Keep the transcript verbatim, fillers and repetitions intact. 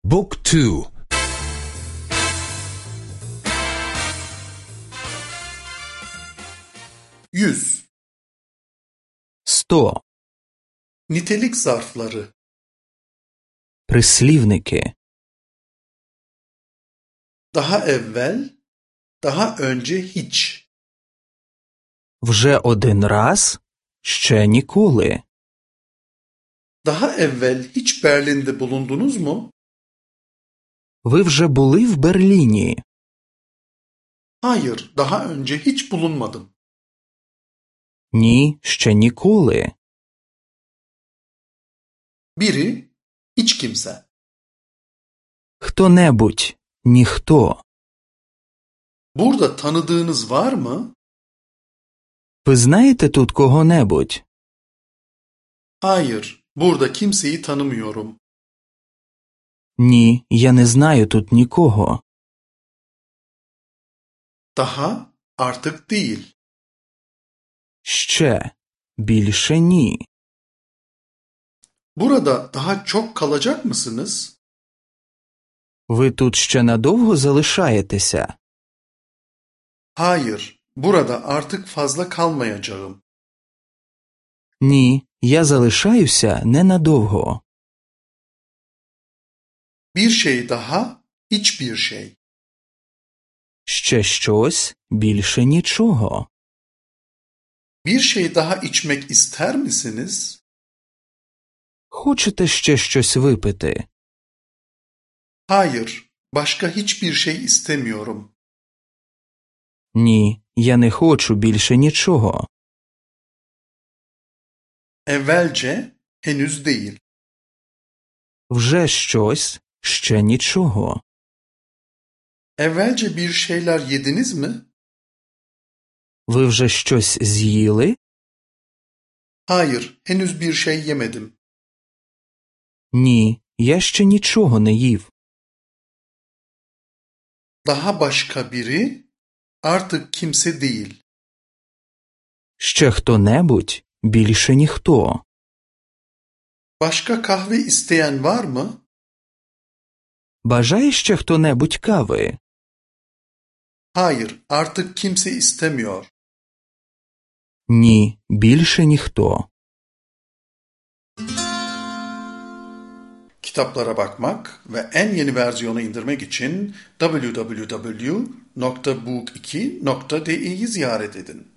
Book two. Yüz. Сто. Nitelik zarfları. Прислівники. Daha evvel, daha önce hiç. Вже один раз, ще ніколи. Daha evvel hiç Berlin'de bulundunuz mu? Ви вже були в Берліні? Hayır, daha önce hiç bulunmadım. Ні, ще ніколи. Biri, hiç kimse. Хто-небудь, ніхто. Burada tanıdığınız var mı? Ви знаєте тут кого-небудь? Hayır, burada kimseyi tanımıyorum. Ні, я не знаю тут нікого. Daha, artık değil. Ще. Більше ні. Burada daha çok kalacak mısınız? Ви тут ще надовго залишаєтеся? Hayır, burada artık fazla kalmayacağım. Ні, я залишаюся ненадовго. Bir şey daha, hiçbir şey. Ще щось, більше нічого. Bir şey daha içmek ister misiniz? Хочете ще щось випити? Hayır, başka hiçbir şey istemiyorum. Ні, я не хочу більше нічого. Evvelce, henüz değil. Вже щось, ще нічого. Evvelce bir şeyler yediniz mi? Ви вже щось з'їли? Hayır, henüz bir şey yemedim. Ні, я ще нічого не їв. Daha başka biri, artık kimse değil. Ще хто-небудь, більше ніхто. Başka kahve isteyen var mı? Бажає ще хто-небудь кави? Hayır, artık kimse istemiyor. Ні, більше ніхто. Kitaplara bakmak ve en yeni versiyonu indirmek için double-u double-u double-u nokta book iki nokta de'yi ziyaret edin.